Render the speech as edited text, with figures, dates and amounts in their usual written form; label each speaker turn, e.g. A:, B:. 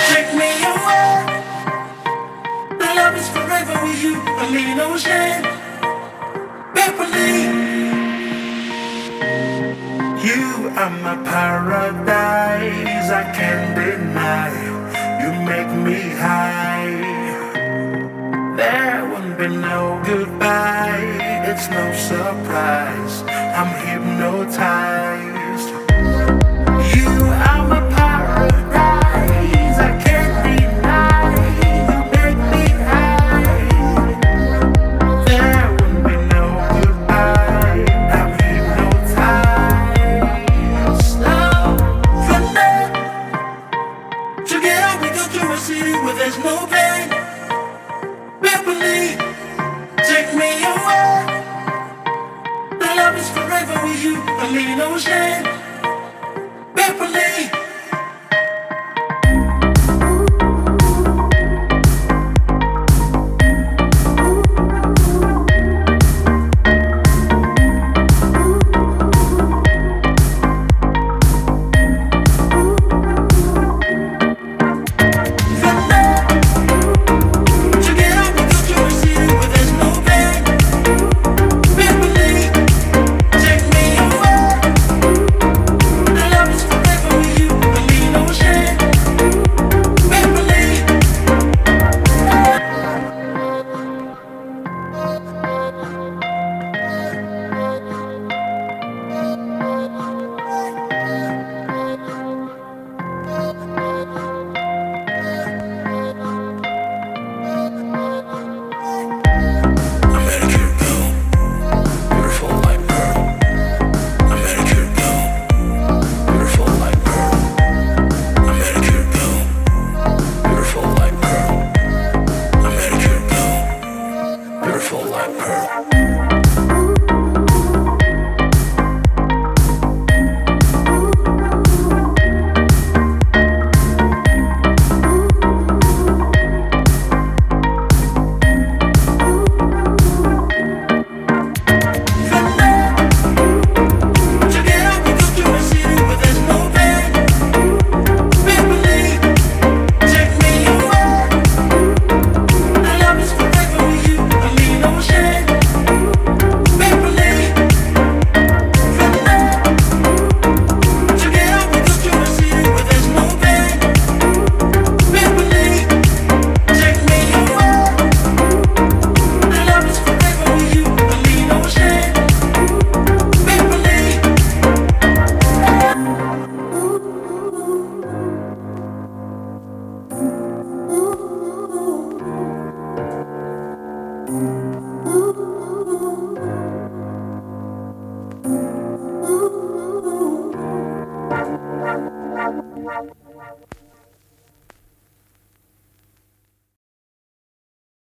A: Take me away. The love is forever with you. I mean, ocean. Beverly, you are my paradise. I can't deny. You make me high. There won't be no goodbye. It's no surprise. I'm hypnotized. You are my paradise. I can't deny. You make me high. There won't be no goodbye. I'm hypnotized. Now, from there, together we go to a city where there's no pain. Beverly, take me away. The love is forever with you. I mean, ocean. Beverly.